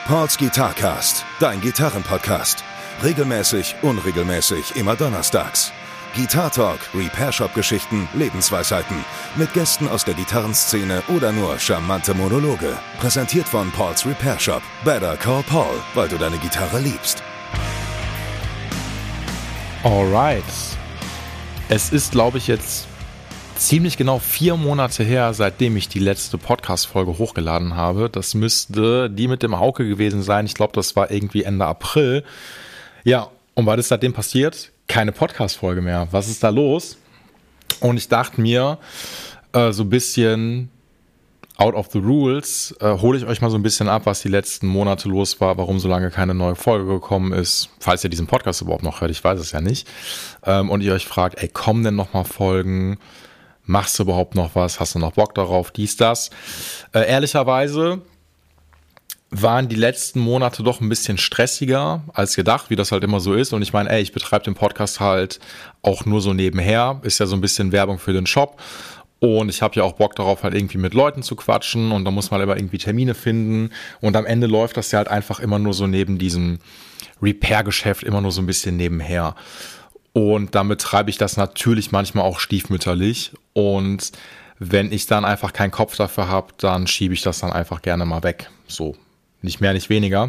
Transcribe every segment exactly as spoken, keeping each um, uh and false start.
Pauls Guitarcast, dein Gitarrenpodcast. Regelmäßig, unregelmäßig, immer donnerstags. Guitar Talk, Repair Shop Geschichten, Lebensweisheiten. Mit Gästen aus der Gitarrenszene oder nur charmante Monologe. Präsentiert von Pauls Repair Shop. Better call Paul, weil du deine Gitarre liebst. Alright. Es ist, glaube ich, jetzt ziemlich genau vier Monate her, seitdem ich die letzte Podcast-Folge hochgeladen habe. Das müsste die mit dem Hauke gewesen sein. Ich glaube, das war irgendwie Ende April. Ja, und was ist seitdem passiert? Keine Podcast-Folge mehr. Was ist da los? Und ich dachte mir, äh, so ein bisschen out of the rules, äh, hole ich euch mal so ein bisschen ab, was die letzten Monate los war, warum so lange keine neue Folge gekommen ist, falls ihr diesen Podcast überhaupt noch hört, ich weiß es ja nicht. Ähm, und ihr euch fragt, ey, kommen denn noch mal Folgen? Machst du überhaupt noch was? Hast du noch Bock darauf? Dies, das. Äh, ehrlicherweise waren die letzten Monate doch ein bisschen stressiger als gedacht, wie das halt immer so ist. Und ich meine, ey, ich betreibe den Podcast halt auch nur so nebenher. Ist ja so ein bisschen Werbung für den Shop. Und ich habe ja auch Bock darauf, halt irgendwie mit Leuten zu quatschen. Und da muss man aber irgendwie Termine finden. Und am Ende läuft das ja halt einfach immer nur so neben diesem Repair-Geschäft, immer nur so ein bisschen nebenher. Und damit treibe ich das natürlich manchmal auch stiefmütterlich. Und wenn ich dann einfach keinen Kopf dafür habe, dann schiebe ich das dann einfach gerne mal weg. So, nicht mehr, nicht weniger.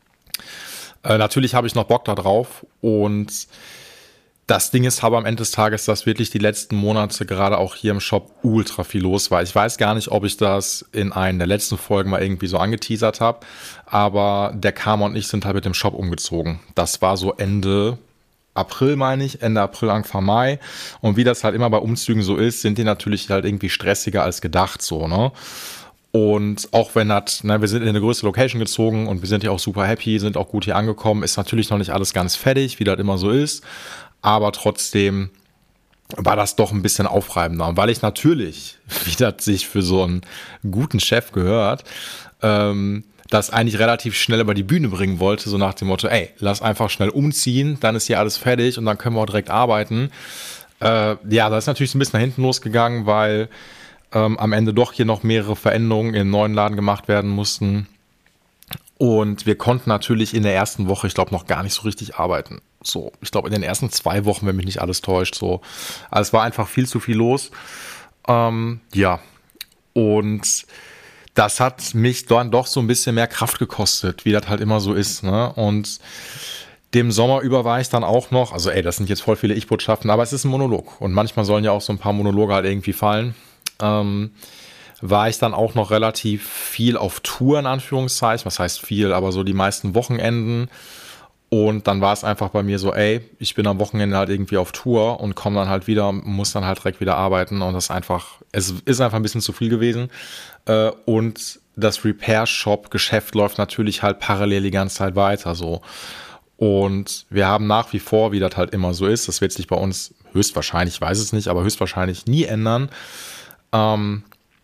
Äh, natürlich habe ich noch Bock da drauf. Und das Ding ist aber am Ende des Tages, dass wirklich die letzten Monate gerade auch hier im Shop ultra viel los war. Ich weiß gar nicht, ob ich das in einer der letzten Folgen mal irgendwie so angeteasert habe. Aber der Karma und ich sind halt mit dem Shop umgezogen. Das war so Ende April, meine ich, Ende April, Anfang Mai. Und wie das halt immer bei Umzügen so ist, sind die natürlich halt irgendwie stressiger als gedacht, so, ne? Und auch wenn das, ne, wir sind in eine größere Location gezogen und wir sind ja auch super happy, sind auch gut hier angekommen, ist natürlich noch nicht alles ganz fertig, wie das immer so ist. Aber trotzdem war das doch ein bisschen aufreibender. Und weil ich natürlich, wie das sich für so einen guten Chef gehört, ähm, das eigentlich relativ schnell über die Bühne bringen wollte, so nach dem Motto, ey, lass einfach schnell umziehen, dann ist hier alles fertig und dann können wir auch direkt arbeiten. Äh, ja, das ist natürlich so ein bisschen nach hinten losgegangen, weil ähm, am Ende doch hier noch mehrere Veränderungen im neuen Laden gemacht werden mussten. Und wir konnten natürlich in der ersten Woche, ich glaube, noch gar nicht so richtig arbeiten. So, ich glaube, in den ersten zwei Wochen, wenn mich nicht alles täuscht, so. Also es war einfach viel zu viel los. Ähm, ja, und das hat mich dann doch so ein bisschen mehr Kraft gekostet, wie das halt immer so ist, ne? Und dem Sommer über war ich dann auch noch, also ey, das sind jetzt voll viele Ich-Botschaften, aber es ist ein Monolog. Und manchmal sollen ja auch so ein paar Monologe halt irgendwie fallen. Ähm, war ich dann auch noch relativ viel auf Tour, in Anführungszeichen. Was heißt viel, aber so die meisten Wochenenden. Und dann war es einfach bei mir so, ey, ich bin am Wochenende halt irgendwie auf Tour und komme dann halt wieder, muss dann halt direkt wieder arbeiten. Und das ist einfach, es ist einfach ein bisschen zu viel gewesen. Und das Repair-Shop-Geschäft läuft natürlich halt parallel die ganze Zeit weiter so. Und wir haben nach wie vor, wie das halt immer so ist, das wird sich bei uns höchstwahrscheinlich, ich weiß es nicht, aber höchstwahrscheinlich nie ändern. Ähm,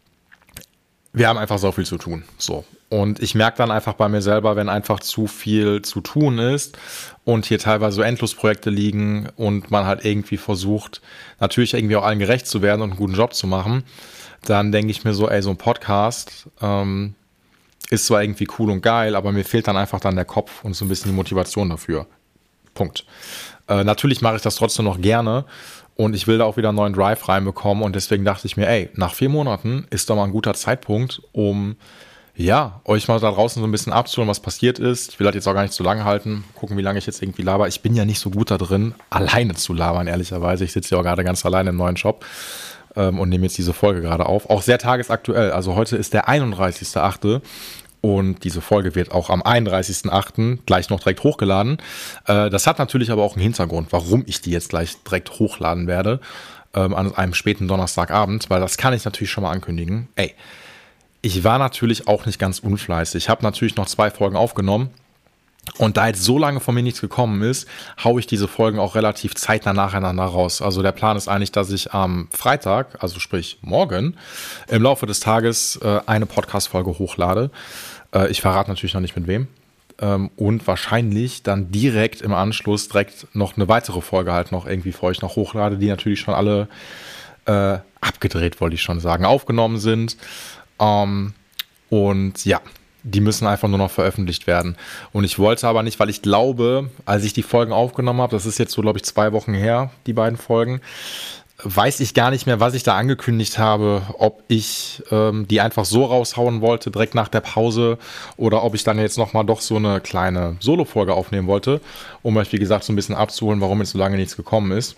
wir haben einfach so viel zu tun. So. Und ich merke dann einfach bei mir selber, wenn einfach zu viel zu tun ist und hier teilweise so Endlosprojekte liegen und man halt irgendwie versucht, natürlich irgendwie auch allen gerecht zu werden und einen guten Job zu machen, dann denke ich mir so, ey, so ein Podcast ähm, ist zwar irgendwie cool und geil, aber mir fehlt dann einfach dann der Kopf und so ein bisschen die Motivation dafür. Punkt. Äh, natürlich mache ich das trotzdem noch gerne und ich will da auch wieder einen neuen Drive reinbekommen und deswegen dachte ich mir, ey, nach vier Monaten ist doch mal ein guter Zeitpunkt, um ja, euch mal da draußen so ein bisschen abzuholen, was passiert ist. Ich will das jetzt auch gar nicht zu lange halten. Gucken, wie lange ich jetzt irgendwie laber. Ich bin ja nicht so gut da drin, alleine zu labern, ehrlicherweise. Ich sitze ja auch gerade ganz alleine im neuen Shop ähm, und nehme jetzt diese Folge gerade auf. Auch sehr tagesaktuell. Also heute ist der einunddreißigster achte und diese Folge wird auch am einunddreißigsten achten gleich noch direkt hochgeladen. Äh, das hat natürlich aber auch einen Hintergrund, warum ich die jetzt gleich direkt hochladen werde ähm, an einem späten Donnerstagabend, weil das kann ich natürlich schon mal ankündigen. Ey, ich war natürlich auch nicht ganz unfleißig. Ich habe natürlich noch zwei Folgen aufgenommen. Und da jetzt so lange von mir nichts gekommen ist, haue ich diese Folgen auch relativ zeitnah nacheinander raus. Also der Plan ist eigentlich, dass ich am Freitag, also sprich morgen, im Laufe des Tages äh, eine Podcast-Folge hochlade. Äh, ich verrate natürlich noch nicht mit wem. Ähm, und wahrscheinlich dann direkt im Anschluss direkt noch eine weitere Folge halt noch irgendwie für euch noch hochlade, die natürlich schon alle äh, abgedreht, wollte ich schon sagen, aufgenommen sind. Ähm, und ja, die müssen einfach nur noch veröffentlicht werden. Und ich wollte aber nicht, weil ich glaube, als ich die Folgen aufgenommen habe, das ist jetzt so, glaube ich, zwei Wochen her, die beiden Folgen, weiß ich gar nicht mehr, was ich da angekündigt habe, ob ich ähm, die einfach so raushauen wollte, direkt nach der Pause, oder ob ich dann jetzt nochmal doch so eine kleine Solo-Folge aufnehmen wollte, um euch, wie gesagt, so ein bisschen abzuholen, warum jetzt so lange nichts gekommen ist.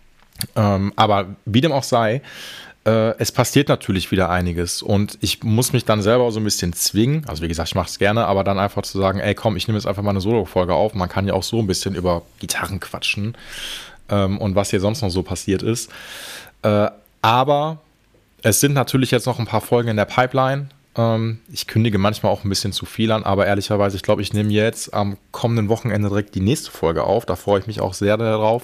Ähm, aber wie dem auch sei, äh, es passiert natürlich wieder einiges und ich muss mich dann selber so ein bisschen zwingen, also wie gesagt, ich mache es gerne, aber dann einfach zu sagen, ey komm, ich nehme jetzt einfach mal eine Solo-Folge auf, man kann ja auch so ein bisschen über Gitarren quatschen ähm, und was hier sonst noch so passiert ist. Äh, aber es sind natürlich jetzt noch ein paar Folgen in der Pipeline. Ähm, ich kündige manchmal auch ein bisschen zu viel an, aber ehrlicherweise, ich glaube, ich nehme jetzt am kommenden Wochenende direkt die nächste Folge auf, da freue ich mich auch sehr darauf.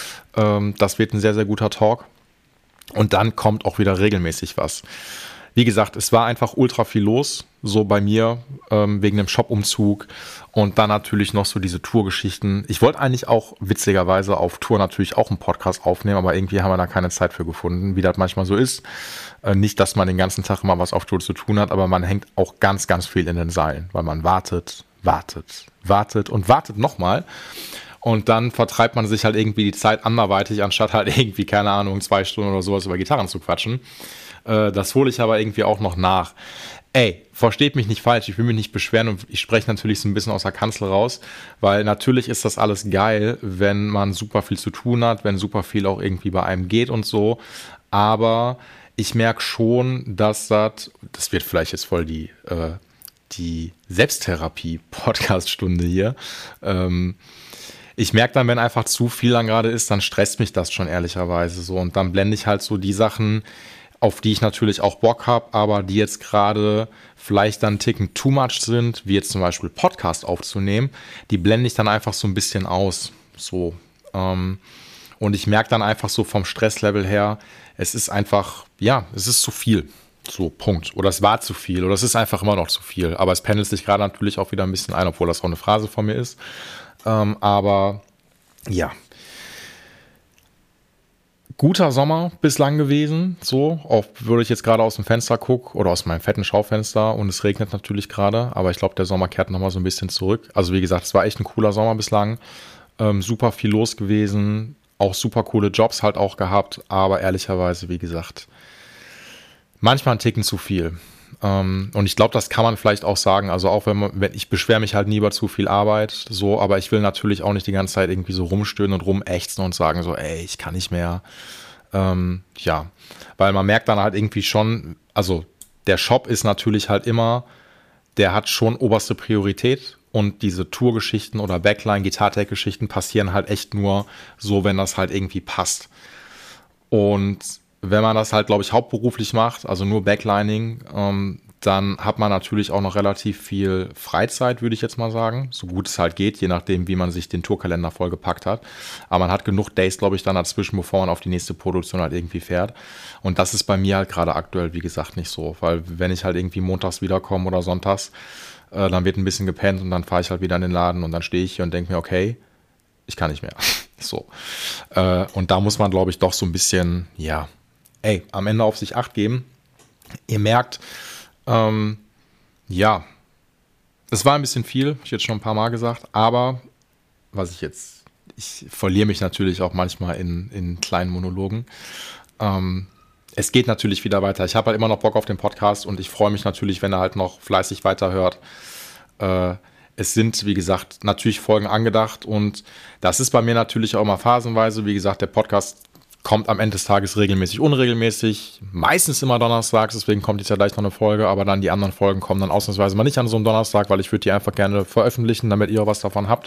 Das wird ein sehr, sehr guter Talk. Und dann kommt auch wieder regelmäßig was. Wie gesagt, es war einfach ultra viel los, so bei mir, ähm, wegen dem Shop-Umzug. Und dann natürlich noch so diese Tourgeschichten. Ich wollte eigentlich auch witzigerweise auf Tour natürlich auch einen Podcast aufnehmen, aber irgendwie haben wir da keine Zeit für gefunden, wie das manchmal so ist. Äh, nicht, dass man den ganzen Tag immer was auf Tour zu tun hat, aber man hängt auch ganz, ganz viel in den Seilen, weil man wartet, wartet, wartet und wartet nochmal. Und dann vertreibt man sich halt irgendwie die Zeit anderweitig, anstatt halt irgendwie, keine Ahnung, zwei Stunden oder sowas über Gitarren zu quatschen. Äh, das hole ich aber irgendwie auch noch nach. Ey, versteht mich nicht falsch, ich will mich nicht beschweren und ich spreche natürlich so ein bisschen aus der Kanzel raus, weil natürlich ist das alles geil, wenn man super viel zu tun hat, wenn super viel auch irgendwie bei einem geht und so. Aber ich merke schon, dass das, das wird vielleicht jetzt voll die, äh, die Selbsttherapie-Podcast-Stunde hier, ähm, ich merke dann, wenn einfach zu viel dann gerade ist, dann stresst mich das schon ehrlicherweise so. Und dann blende ich halt so die Sachen, auf die ich natürlich auch Bock habe, aber die jetzt gerade vielleicht dann einen Ticken too much sind, wie jetzt zum Beispiel Podcast aufzunehmen, die blende ich dann einfach so ein bisschen aus. So. Ähm, und ich merke dann einfach so vom Stresslevel her, es ist einfach, ja, es ist zu viel. So, Punkt. Oder es war zu viel. Oder es ist einfach immer noch zu viel. Aber es pendelt sich gerade natürlich auch wieder ein bisschen ein, obwohl das auch eine Phrase von mir ist. Ähm, aber ja, guter Sommer bislang gewesen, so, auch würde ich jetzt gerade aus dem Fenster gucke oder aus meinem fetten Schaufenster und es regnet natürlich gerade, aber ich glaube, der Sommer kehrt nochmal so ein bisschen zurück. Also wie gesagt, es war echt ein cooler Sommer bislang, ähm, super viel los gewesen, auch super coole Jobs halt auch gehabt, aber ehrlicherweise, wie gesagt, manchmal ein Ticken zu viel. Und ich glaube, das kann man vielleicht auch sagen, also auch wenn man, wenn ich beschwere mich halt nie über zu viel Arbeit, so, aber ich will natürlich auch nicht die ganze Zeit irgendwie so rumstöhnen und rumächzen und sagen so, ey, ich kann nicht mehr. Ähm, ja, weil man merkt dann halt irgendwie schon, also der Shop ist natürlich halt immer, der hat schon oberste Priorität und diese Tourgeschichten oder Backline, Gitartech-Geschichten passieren halt echt nur so, wenn das halt irgendwie passt. Und wenn man das halt, glaube ich, hauptberuflich macht, also nur Backlining, ähm, dann hat man natürlich auch noch relativ viel Freizeit, würde ich jetzt mal sagen. So gut es halt geht, je nachdem, wie man sich den Tourkalender vollgepackt hat. Aber man hat genug Days, glaube ich, dann dazwischen, bevor man auf die nächste Produktion halt irgendwie fährt. Und das ist bei mir halt gerade aktuell, wie gesagt, nicht so. Weil wenn ich halt irgendwie montags wiederkomme oder sonntags, äh, dann wird ein bisschen gepennt und dann fahre ich halt wieder in den Laden und dann stehe ich hier und denke mir, okay, ich kann nicht mehr. So. Äh, und da muss man, glaube ich, doch so ein bisschen, ja, ey, am Ende auf sich Acht geben. Ihr merkt, ähm, ja, es war ein bisschen viel, hab ich jetzt schon ein paar Mal gesagt, aber was ich jetzt, ich verliere mich natürlich auch manchmal in, in kleinen Monologen. Ähm, es geht natürlich wieder weiter. Ich habe halt immer noch Bock auf den Podcast und ich freue mich natürlich, wenn er halt noch fleißig weiterhört. Äh, es sind, wie gesagt, natürlich Folgen angedacht und das ist bei mir natürlich auch immer phasenweise. Wie gesagt, der Podcast kommt am Ende des Tages regelmäßig, unregelmäßig, meistens immer donnerstags, deswegen kommt jetzt ja gleich noch eine Folge, aber dann die anderen Folgen kommen dann ausnahmsweise mal nicht an so einem Donnerstag, weil ich würde die einfach gerne veröffentlichen, damit ihr auch was davon habt.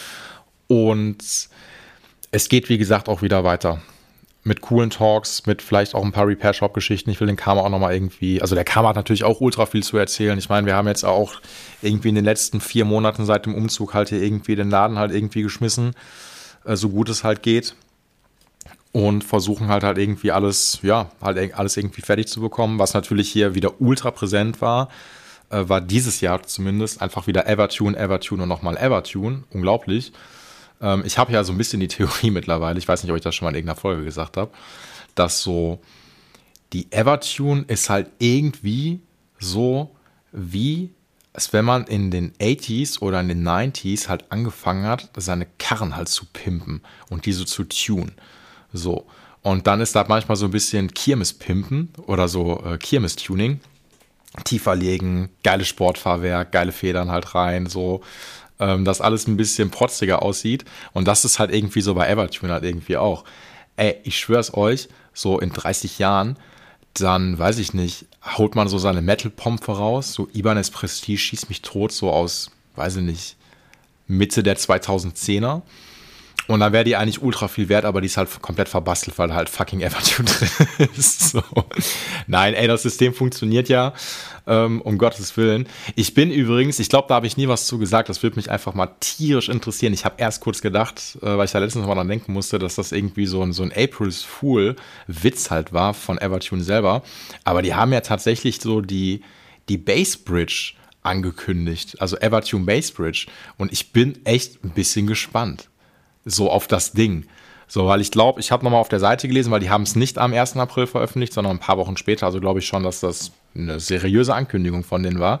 Und es geht, wie gesagt, auch wieder weiter. Mit coolen Talks, mit vielleicht auch ein paar Repair-Shop-Geschichten. Ich will den Karma auch nochmal irgendwie, also der Karma hat natürlich auch ultra viel zu erzählen. Ich meine, wir haben jetzt auch irgendwie in den letzten vier Monaten seit dem Umzug halt hier irgendwie den Laden halt irgendwie geschmissen, so gut es halt geht. Und versuchen halt halt irgendwie alles, ja, halt alles irgendwie fertig zu bekommen. Was natürlich hier wieder ultra präsent war, äh, war dieses Jahr zumindest einfach wieder Evertune, Evertune und nochmal Evertune. Unglaublich. Ähm, ich habe ja so ein bisschen die Theorie mittlerweile, ich weiß nicht, ob ich das schon mal in irgendeiner Folge gesagt habe, dass so die Evertune ist halt irgendwie so wie als wenn man in den achtziger oder in den neunziger halt angefangen hat, seine Karren halt zu pimpen und diese zu tunen. So. Und dann ist da manchmal so ein bisschen Kirmes-Pimpen oder so äh, Kirmes-Tuning. Tiefer legen, geiles Sportfahrwerk, geile Federn halt rein, so. Ähm, dass alles ein bisschen protziger aussieht. Und das ist halt irgendwie so bei Evertune halt irgendwie auch. Ey, ich schwör's euch, so in dreißig Jahren, dann, weiß ich nicht, holt man so seine Metal-Pompe raus, so Ibanez Prestige schießt mich tot, so aus, weiß ich nicht, Mitte der zweitausendzehner. Und dann wäre die eigentlich ultra viel wert, aber die ist halt komplett verbastelt, weil halt fucking Evertune drin ist. So. Nein, ey, das System funktioniert ja, ähm, um Gottes Willen. Ich bin übrigens, ich glaube, da habe ich nie was zu gesagt, das würde mich einfach mal tierisch interessieren. Ich habe erst kurz gedacht, äh, weil ich da letztens mal dran denken musste, dass das irgendwie so ein, so ein April's Fool-Witz halt war von Evertune selber. Aber die haben ja tatsächlich so die, die Bassbridge angekündigt, also Evertune Bassbridge. Und ich bin echt ein bisschen gespannt. So auf das Ding. So, weil ich glaube, ich habe nochmal auf der Seite gelesen, weil die haben es nicht am ersten April veröffentlicht, sondern ein paar Wochen später. Also glaube ich schon, dass das eine seriöse Ankündigung von denen war.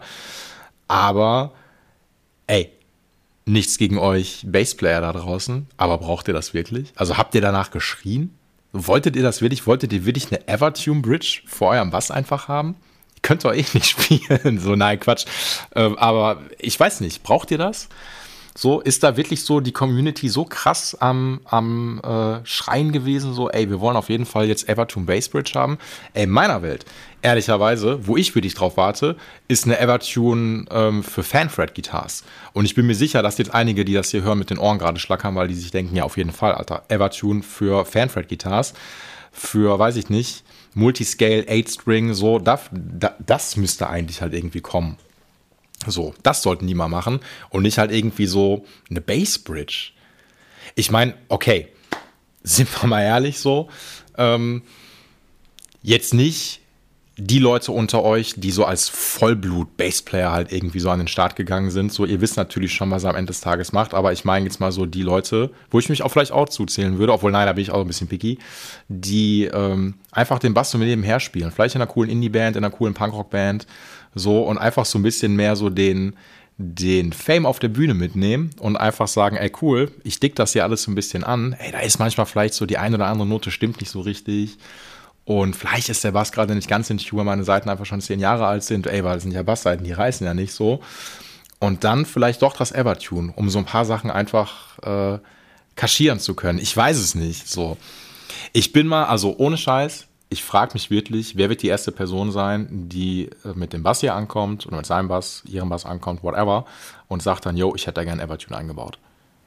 Aber, ey, nichts gegen euch Bassplayer da draußen, aber braucht ihr das wirklich? Also habt ihr danach geschrien? Wolltet ihr das wirklich? Wolltet ihr wirklich eine Evertune Bridge vor eurem Bass einfach haben? Ihr könnt doch eh nicht spielen. So, nein, Quatsch. Ähm, aber ich weiß nicht, braucht ihr das? So, ist da wirklich so die Community so krass am, am äh, Schreien gewesen, so, ey, wir wollen auf jeden Fall jetzt Evertune Bassbridge haben. Ey, in meiner Welt, ehrlicherweise, wo ich wirklich drauf warte, ist eine Evertune ähm, für Fanfret-Guitars. Und ich bin mir sicher, dass jetzt einige, die das hier hören, mit den Ohren gerade schlackern, weil die sich denken, ja, auf jeden Fall, Alter, Evertune für Fanfret-Guitars, für, weiß ich nicht, Multiscale, Eight-String, so, das, das müsste eigentlich halt irgendwie kommen. So, das sollten die mal machen und nicht halt irgendwie so eine Bassbridge. Ich meine, okay, sind wir mal ehrlich so, ähm, jetzt nicht die Leute unter euch, die so als Vollblut-Bassplayer halt irgendwie so an den Start gegangen sind. So, ihr wisst natürlich schon, was er am Ende des Tages macht, aber ich meine jetzt mal so die Leute, wo ich mich auch vielleicht auch zuzählen würde, obwohl nein, da bin ich auch ein bisschen picky, die ähm, einfach den Bass so mit nebenher spielen. Vielleicht in einer coolen Indie-Band, in einer coolen Punkrock-Band, so, und einfach so ein bisschen mehr so den, den Fame auf der Bühne mitnehmen und einfach sagen, ey cool, ich dick das hier alles so ein bisschen an. Ey, da ist manchmal vielleicht so die eine oder andere Note stimmt nicht so richtig. Und vielleicht ist der Bass gerade nicht ganz in Tune, weil meine Seiten einfach schon zehn Jahre alt sind. Ey, weil das sind ja Bassseiten, die reißen ja nicht so. Und dann vielleicht doch das Evertune, um so ein paar Sachen einfach äh, kaschieren zu können. Ich weiß es nicht. So, ich bin mal, also ohne Scheiß, ich frage mich wirklich, wer wird die erste Person sein, die mit dem Bass hier ankommt oder mit seinem Bass, ihrem Bass ankommt, whatever, und sagt dann, yo, ich hätte da gerne Evertune eingebaut.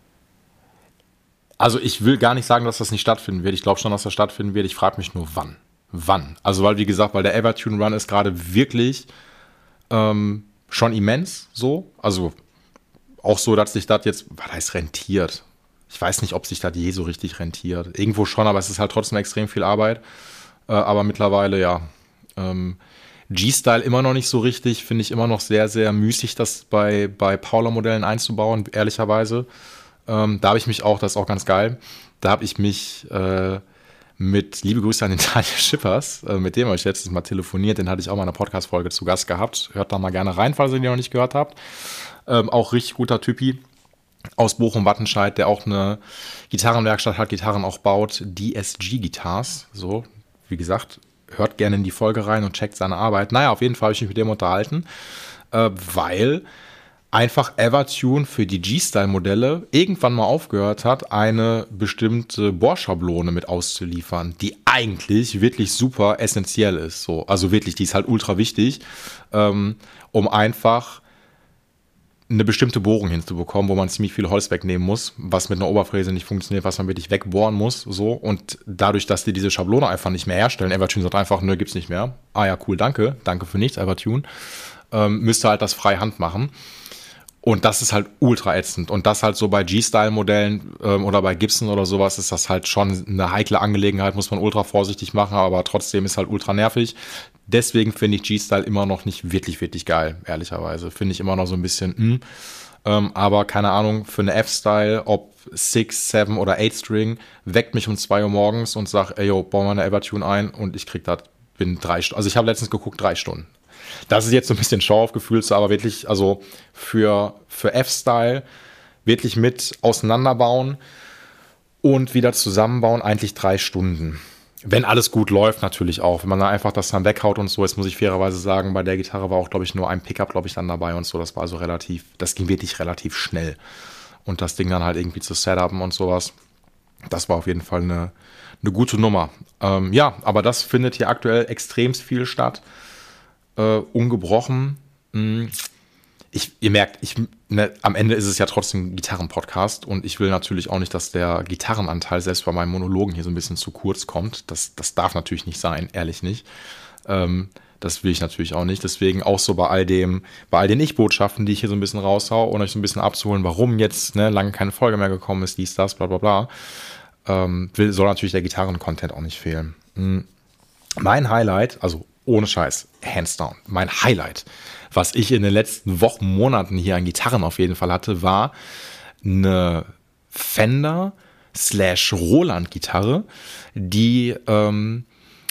Also ich will gar nicht sagen, dass das nicht stattfinden wird. Ich glaube schon, dass das stattfinden wird. Ich frage mich nur, wann. Wann? Also weil, wie gesagt, weil der Evertune Run ist gerade wirklich ähm, schon immens so. Also auch so, dass sich das jetzt, was heißt rentiert? Ich weiß nicht, ob sich das je so richtig rentiert. Irgendwo schon, aber es ist halt trotzdem extrem viel Arbeit. Aber mittlerweile, ja, ähm, G-Style immer noch nicht so richtig, finde ich immer noch sehr, sehr müßig, das bei, bei Paula-Modellen einzubauen, ehrlicherweise. Ähm, da habe ich mich auch, das ist auch ganz geil, da habe ich mich äh, mit, liebe Grüße an den Daniel Schippers, äh, mit dem habe ich letztes Mal telefoniert, den hatte ich auch mal in einer Podcast-Folge zu Gast gehabt. Hört da mal gerne rein, falls ihr den noch nicht gehört habt. Ähm, auch richtig guter Typi aus Bochum-Wattenscheid, der auch eine Gitarrenwerkstatt hat, Gitarren auch baut, D S G Guitars, so. Wie gesagt, hört gerne in die Folge rein und checkt seine Arbeit. Naja, auf jeden Fall habe ich mich mit dem unterhalten, äh, weil einfach Evertune für die G-Style-Modelle irgendwann mal aufgehört hat, eine bestimmte Bohrschablone mit auszuliefern, die eigentlich wirklich super essentiell ist. So. Also wirklich, die ist halt ultra wichtig, ähm, um einfach eine bestimmte Bohrung hinzubekommen, wo man ziemlich viel Holz wegnehmen muss, was mit einer Oberfräse nicht funktioniert, was man wirklich wegbohren muss, so. Und dadurch, dass die diese Schablone einfach nicht mehr herstellen, Evertune sagt einfach, nö, gibt's nicht mehr. Ah ja, cool, danke, danke für nichts, Evertune. Ähm, müsste halt das frei Hand machen. Und das ist halt ultra ätzend. Und das halt so bei G-Style-Modellen ähm, oder bei Gibson oder sowas ist das halt schon eine heikle Angelegenheit, muss man ultra vorsichtig machen, aber trotzdem ist halt ultra nervig. Deswegen finde ich G-Style immer noch nicht wirklich, wirklich geil, ehrlicherweise. Finde ich immer noch so ein bisschen, mh. Ähm, aber keine Ahnung, für eine F-Style, ob six, seven oder eight String, weckt mich um zwei Uhr morgens und sagt, ey, yo, bau mal eine Evertune ein und ich krieg das binnen drei Stunden. Also ich habe letztens geguckt, drei Stunden. Das ist jetzt so ein bisschen Show-Off-Gefühl, aber wirklich, also für, für F-Style wirklich mit auseinanderbauen und wieder zusammenbauen, eigentlich drei Stunden. Wenn alles gut läuft, natürlich auch. Wenn man dann einfach das dann weghaut und so, jetzt muss ich fairerweise sagen, bei der Gitarre war auch, glaube ich, nur ein Pickup, glaube ich, dann dabei und so. Das war also relativ, das ging wirklich relativ schnell. Und das Ding dann halt irgendwie zu setupen und sowas, das war auf jeden Fall eine, eine gute Nummer. Ähm, ja, aber das findet hier aktuell extremst viel statt. Äh, ungebrochen. Ich, ihr merkt, ich, ne, am Ende ist es ja trotzdem ein Gitarren-Podcast und ich will natürlich auch nicht, dass der Gitarrenanteil selbst bei meinen Monologen hier so ein bisschen zu kurz kommt. Das, das darf natürlich nicht sein, ehrlich nicht. Ähm, das will ich natürlich auch nicht. Deswegen auch so bei all dem, bei all den Ich-Botschaften, die ich hier so ein bisschen raushau, um euch so ein bisschen abzuholen, warum jetzt ne, lange keine Folge mehr gekommen ist, dies, das, bla bla bla, ähm, will, soll natürlich der Gitarren-Content auch nicht fehlen. Mhm. Mein Highlight, also ohne Scheiß, hands down, mein Highlight, was ich in den letzten Wochen, Monaten hier an Gitarren auf jeden Fall hatte, war eine Fender slash Roland Gitarre, die ähm,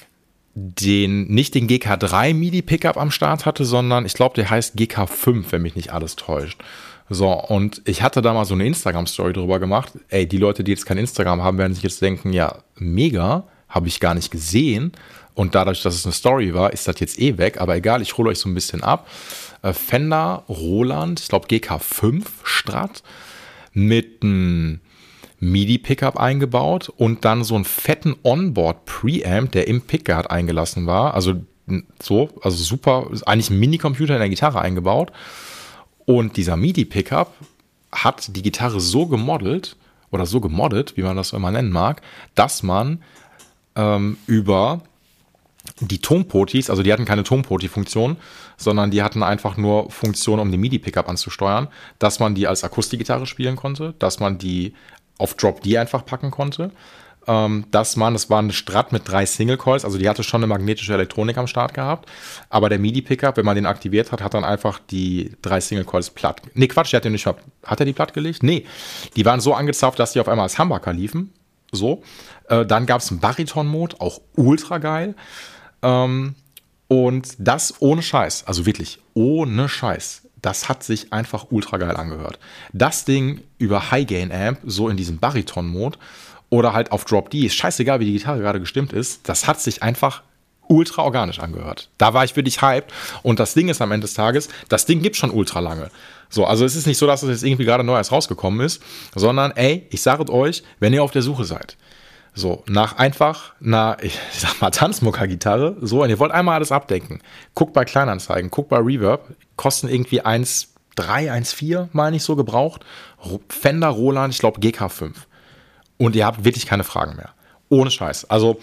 den, nicht den G K drei MIDI Pickup am Start hatte, sondern ich glaube, der heißt G K fünf, wenn mich nicht alles täuscht. So, und ich hatte da mal so eine Instagram-Story drüber gemacht. Ey, die Leute, die jetzt kein Instagram haben, werden sich jetzt denken, ja, mega, habe ich gar nicht gesehen. Und dadurch, dass es eine Story war, ist das jetzt eh weg. Aber egal, ich hole euch so ein bisschen ab. Äh, Fender Roland, ich glaube G K fünf Strat mit einem MIDI-Pickup eingebaut und dann so einen fetten Onboard-Preamp, der im Pickguard eingelassen war. Also so, also super, eigentlich ein Mini-Computer in der Gitarre eingebaut. Und dieser MIDI-Pickup hat die Gitarre so gemodelt oder so gemoddet, wie man das immer nennen mag, dass man ähm, über die Tonpotis, also die hatten keine Tonpoti-Funktion, sondern die hatten einfach nur Funktion, um den MIDI-Pickup anzusteuern, dass man die als Akustikgitarre spielen konnte, dass man die auf Drop-D einfach packen konnte, ähm, dass man, das war eine Strat mit drei Single-Coils, also die hatte schon eine magnetische Elektronik am Start gehabt, aber der MIDI-Pickup, wenn man den aktiviert hat, hat dann einfach die drei Single-Coils platt, nee Quatsch, der hat den nicht, hat er die platt gelegt? Nee, die waren so angezapft, dass die auf einmal als Humbucker liefen, so, äh, dann gab es einen Bariton-Mode, auch ultra geil, ähm, und das ohne Scheiß, also wirklich ohne Scheiß. Das hat sich einfach ultra geil angehört. Das Ding über High-Gain-Amp, so in diesem Bariton-Mode oder halt auf Drop-D, ist scheißegal, wie die Gitarre gerade gestimmt ist, das hat sich einfach ultra organisch angehört. Da war ich wirklich hyped und das Ding ist am Ende des Tages, das Ding gibt schon ultra lange. So, also es ist nicht so, dass es jetzt irgendwie gerade neu erst rausgekommen ist, sondern ey, ich sage es euch, wenn ihr auf der Suche seid, so, nach einfach einer, ich sag mal, Tanzmucker-Gitarre, so, und ihr wollt einmal alles abdecken. Guckt bei Kleinanzeigen, guckt bei Reverb, kosten irgendwie eins Komma drei, eins Komma vier, meine ich so, gebraucht. Fender Roland, ich glaube G K fünf. Und ihr habt wirklich keine Fragen mehr. Ohne Scheiß. Also,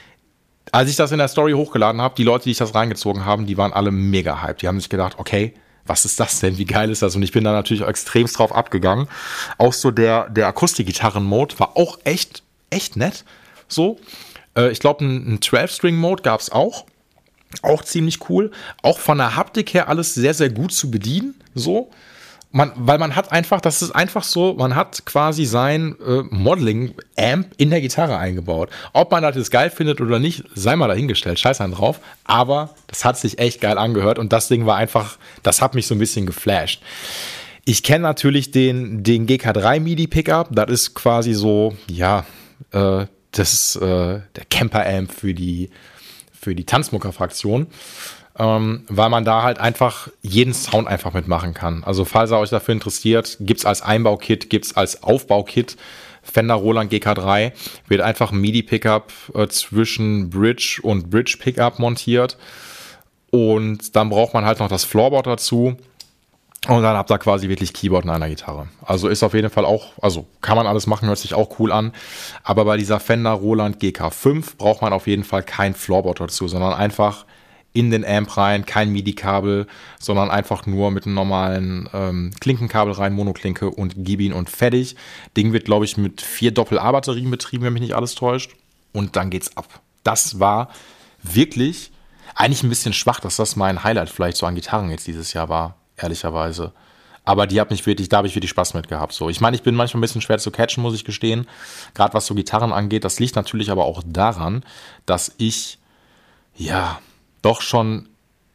als ich das in der Story hochgeladen habe, die Leute, die ich das reingezogen haben, die waren alle mega hyped. Die haben sich gedacht, okay, was ist das denn? Wie geil ist das? Und ich bin da natürlich auch extremst drauf abgegangen. Auch so der, der Akustik-Gitarren-Mode war auch echt echt nett, so. Äh, ich glaube, einen zwölf-String-Mode gab es auch. Auch ziemlich cool. Auch von der Haptik her alles sehr, sehr gut zu bedienen, so. Man, weil man hat einfach, das ist einfach so, man hat quasi sein äh, Modeling-Amp in der Gitarre eingebaut. Ob man das jetzt geil findet oder nicht, sei mal dahingestellt, scheiß einen drauf. Aber das hat sich echt geil angehört und das Ding war einfach, das hat mich so ein bisschen geflasht. Ich kenne natürlich den, den G K drei MIDI-Pickup, das ist quasi so, ja, Äh, das ist äh, der Camper-Amp für die, für die Tanzmucker-Fraktion, ähm, weil man da halt einfach jeden Sound einfach mitmachen kann. Also falls ihr euch dafür interessiert, gibt es als Einbaukit, gibt es als Aufbaukit Fender Roland G K drei, wird einfach ein MIDI-Pickup äh, zwischen Bridge und Bridge-Pickup montiert und dann braucht man halt noch das Floorboard dazu. Und dann habt ihr quasi wirklich Keyboard in einer Gitarre. Also ist auf jeden Fall auch, also kann man alles machen, hört sich auch cool an. Aber bei dieser Fender Roland G K fünf braucht man auf jeden Fall kein Floorboard dazu, sondern einfach in den Amp rein, kein MIDI-Kabel, sondern einfach nur mit einem normalen ähm, Klinkenkabel rein, Monoklinke und gib ihn und fertig. Ding wird, glaube ich, mit vier Doppel-A-Batterien betrieben, wenn mich nicht alles täuscht. Und dann geht's ab. Das war wirklich eigentlich ein bisschen schwach, dass das mein Highlight vielleicht so an Gitarren jetzt dieses Jahr war. Ehrlicherweise. Aber die hat mich wirklich, da habe ich wirklich Spaß mit gehabt. So, ich meine, ich bin manchmal ein bisschen schwer zu catchen, muss ich gestehen. Gerade was so Gitarren angeht. Das liegt natürlich aber auch daran, dass ich ja doch schon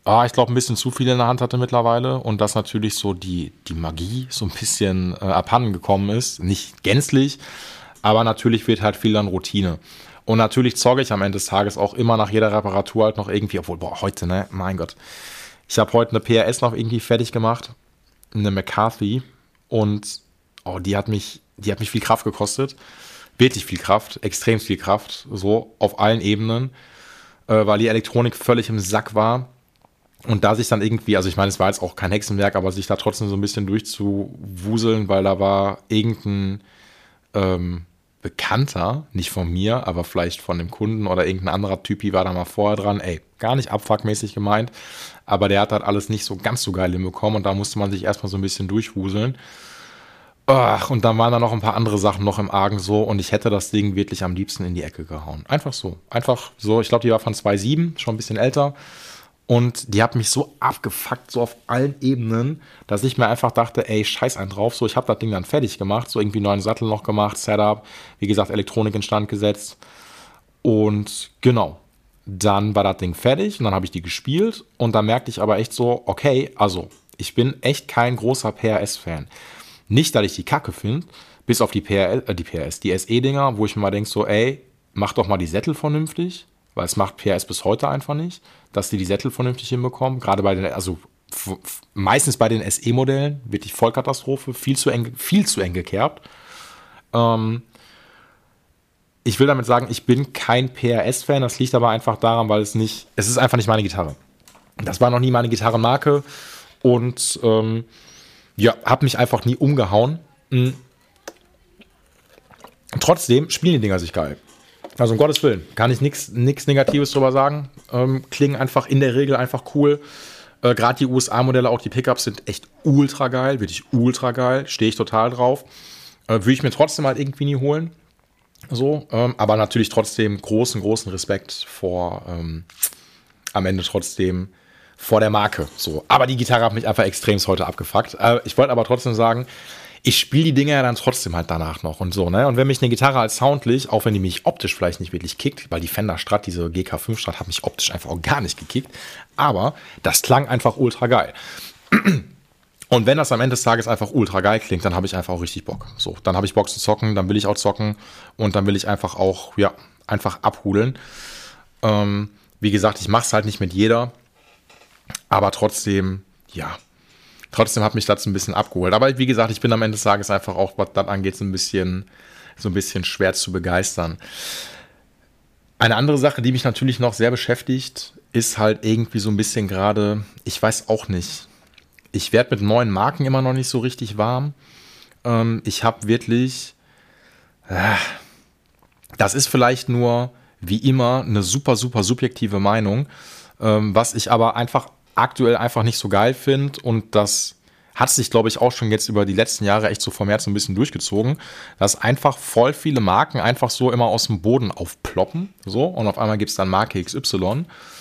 ah, ich glaube, ein bisschen zu viel in der Hand hatte mittlerweile und dass natürlich so die, die Magie so ein bisschen äh, abhanden gekommen ist. Nicht gänzlich, aber natürlich wird halt viel dann Routine. Und natürlich zocke ich am Ende des Tages auch immer nach jeder Reparatur halt noch irgendwie, obwohl, boah, heute, ne, mein Gott. Ich habe heute eine P R S noch irgendwie fertig gemacht, eine McCarthy, und oh, die hat mich, die hat mich viel Kraft gekostet. Wirklich viel Kraft, extrem viel Kraft, so auf allen Ebenen, äh, weil die Elektronik völlig im Sack war. Und da sich dann irgendwie, also ich meine, es war jetzt auch kein Hexenwerk, aber sich da trotzdem so ein bisschen durchzuwuseln, weil da war irgendein ähm, Bekannter, nicht von mir, aber vielleicht von dem Kunden oder irgendein anderer Typi war da mal vorher dran. Ey, gar nicht abfuckmäßig gemeint, aber der hat halt alles nicht so ganz so geil hinbekommen und da musste man sich erstmal so ein bisschen durchwuseln. Ach, und dann waren da noch ein paar andere Sachen noch im Argen so und ich hätte das Ding wirklich am liebsten in die Ecke gehauen. Einfach so. Einfach so, ich glaube, die war von zwei Komma sieben, schon ein bisschen älter. Und die hat mich so abgefuckt, so auf allen Ebenen, dass ich mir einfach dachte, ey, scheiß einen drauf. So, ich habe das Ding dann fertig gemacht, so irgendwie neuen Sattel noch gemacht, Setup, wie gesagt, Elektronik instand gesetzt. Und genau, dann war das Ding fertig und dann habe ich die gespielt. Und dann merkte ich aber echt so, okay, also ich bin echt kein großer P R S-Fan. Nicht, dass ich die Kacke finde, bis auf die P R L, äh, die P R S, die S E-Dinger, wo ich mir mal denke, so, ey, mach doch mal die Sättel vernünftig. Weil es macht P R S bis heute einfach nicht, dass die die Sättel vernünftig hinbekommen. Gerade bei den, also f- f- meistens bei den S E-Modellen, wirklich Vollkatastrophe, viel zu eng, viel zu eng gekerbt. Ähm, ich will damit sagen, ich bin kein P R S-Fan. Das liegt aber einfach daran, weil es nicht, es ist einfach nicht meine Gitarre. Das war noch nie meine Gitarrenmarke und ähm, ja, habe mich einfach nie umgehauen. Mhm. Trotzdem spielen die Dinger sich geil. Also um Gottes Willen, kann ich nichts Negatives drüber sagen. Ähm, klingen einfach in der Regel einfach cool. Äh, Gerade die U S A-Modelle, auch die Pickups sind echt ultra geil, wirklich ultra geil. Stehe ich total drauf. Äh, Würde ich mir trotzdem halt irgendwie nie holen. So, ähm, aber natürlich trotzdem großen, großen Respekt vor ähm, am Ende trotzdem vor der Marke. So. Aber die Gitarre hat mich einfach extremst heute abgefuckt. Äh, ich wollte aber trotzdem sagen, ich spiele die Dinger ja dann trotzdem halt danach noch und so, ne? Und wenn mich eine Gitarre als soundlich, auch wenn die mich optisch vielleicht nicht wirklich kickt, weil die Fender Strat, diese G K fünf Strat, hat mich optisch einfach auch gar nicht gekickt, aber das klang einfach ultra geil. Und wenn das am Ende des Tages einfach ultra geil klingt, dann habe ich einfach auch richtig Bock. So, dann habe ich Bock zu zocken, dann will ich auch zocken und dann will ich einfach auch, ja, einfach abhudeln. Ähm, wie gesagt, ich mache es halt nicht mit jeder, aber trotzdem, ja, Trotzdem hat mich das ein bisschen abgeholt. Aber wie gesagt, ich bin am Ende des Tages einfach auch, was das angeht, so ein bisschen, so ein bisschen schwer zu begeistern. Eine andere Sache, die mich natürlich noch sehr beschäftigt, ist halt irgendwie so ein bisschen gerade, ich weiß auch nicht, ich werde mit neuen Marken immer noch nicht so richtig warm. Ähm, ich habe wirklich, äh, das ist vielleicht nur, wie immer, eine super, super subjektive Meinung, ähm, was ich aber einfach aktuell einfach nicht so geil finde und das hat sich, glaube ich, auch schon jetzt über die letzten Jahre echt so vermehrt so ein bisschen durchgezogen, dass einfach voll viele Marken einfach so immer aus dem Boden aufploppen, so, und auf einmal gibt es dann Marke X Y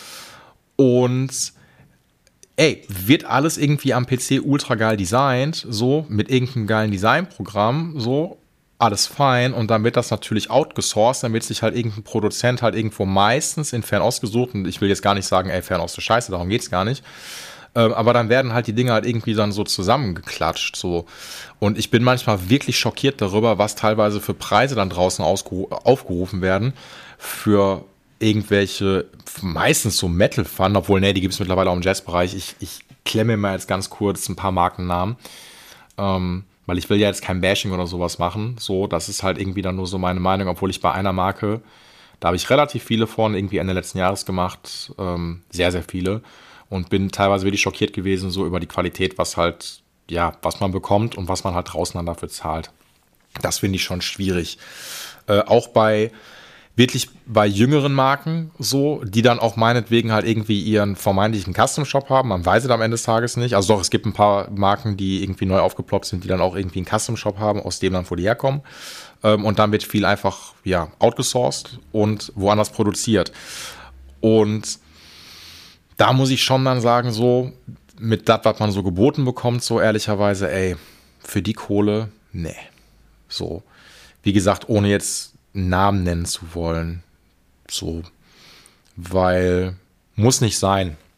und ey, wird alles irgendwie am P C ultra geil designt, so, mit irgendeinem geilen Designprogramm, so, alles fein, und dann wird das natürlich outgesourced, dann wird sich halt irgendein Produzent halt irgendwo meistens in Fernost gesucht, und ich will jetzt gar nicht sagen, ey, Fernost ist scheiße, darum geht's gar nicht, ähm, aber dann werden halt die Dinge halt irgendwie dann so zusammengeklatscht, so, und ich bin manchmal wirklich schockiert darüber, was teilweise für Preise dann draußen ausgeru- aufgerufen werden, für irgendwelche, meistens so Metal-Fun, obwohl, nee, die gibt es mittlerweile auch im Jazzbereich, ich, ich klemme mir jetzt ganz kurz ein paar Markennamen, ähm, weil ich will ja jetzt kein Bashing oder sowas machen. So, das ist halt irgendwie dann nur so meine Meinung, obwohl ich bei einer Marke, da habe ich relativ viele von irgendwie Ende letzten Jahres gemacht, ähm, sehr, sehr viele, und bin teilweise wirklich schockiert gewesen, so über die Qualität, was halt, ja, was man bekommt und was man halt draußen dann dafür zahlt. Das finde ich schon schwierig. Äh, auch bei wirklich bei jüngeren Marken so, die dann auch meinetwegen halt irgendwie ihren vermeintlichen Custom-Shop haben. Man weiß es am Ende des Tages nicht. Also doch, es gibt ein paar Marken, die irgendwie neu aufgeploppt sind, die dann auch irgendwie einen Custom-Shop haben, aus dem dann, wo die herkommen. Ähm, und dann wird viel einfach, ja, outgesourced und woanders produziert. Und da muss ich schon dann sagen, so, mit das, was man so geboten bekommt, so ehrlicherweise, ey, für die Kohle, nee. So, wie gesagt, ohne jetzt Namen nennen zu wollen. So, weil muss nicht sein.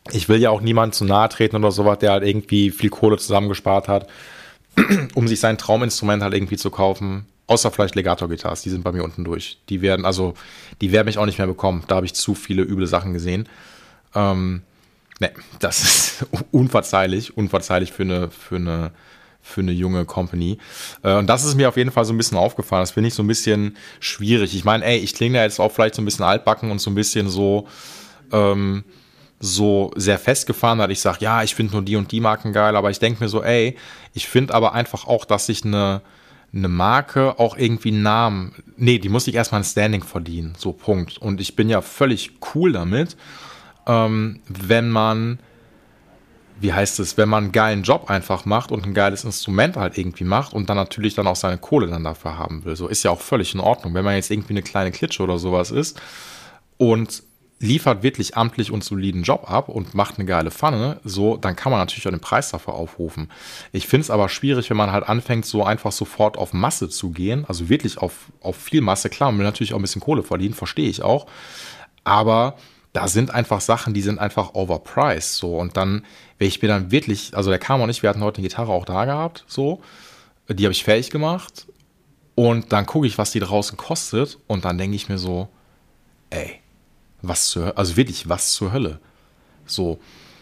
ich will ja auch niemandem zu nahe treten oder sowas, der halt irgendwie viel Kohle zusammengespart hat, um sich sein Trauminstrument halt irgendwie zu kaufen. Außer vielleicht Legato-Gitarren, die sind bei mir unten durch. Die werden, also, die werden mich auch nicht mehr bekommen. Da habe ich zu viele üble Sachen gesehen. Ähm, ne, das ist unverzeihlich, unverzeihlich für eine, für eine, für eine junge Company. Äh, und das ist mir auf jeden Fall so ein bisschen aufgefallen. Das finde ich so ein bisschen schwierig. Ich meine, ey, ich klinge ja jetzt auch vielleicht so ein bisschen altbacken und so ein bisschen so, ähm, so sehr festgefahren hat. Ich sage, ja, ich finde nur die und die Marken geil, aber ich denke mir so, ey, ich finde aber einfach auch, dass sich eine eine Marke auch irgendwie einen Namen, nee, die muss sich erstmal ein Standing verdienen, so Punkt. Und ich bin ja völlig cool damit, ähm, wenn man, wie heißt es, wenn man einen geilen Job einfach macht und ein geiles Instrument halt irgendwie macht und dann natürlich dann auch seine Kohle dann dafür haben will. So ist ja auch völlig in Ordnung. Wenn man jetzt irgendwie eine kleine Klitsche oder sowas ist und liefert wirklich amtlich und soliden Job ab und macht eine geile Pfanne, so, dann kann man natürlich auch den Preis dafür aufrufen. Ich finde es aber schwierig, wenn man halt anfängt, so einfach sofort auf Masse zu gehen, also wirklich auf, auf viel Masse. Klar, man will natürlich auch ein bisschen Kohle verdienen, verstehe ich auch, aber da sind einfach Sachen, die sind einfach overpriced, so, und dann, wenn ich mir dann wirklich, also der kam auch nicht, wir hatten heute eine Gitarre auch da gehabt, so, die habe ich fertig gemacht und dann gucke ich, was die draußen kostet und dann denke ich mir so, ey, was zur Hölle, also wirklich, was zur Hölle. So,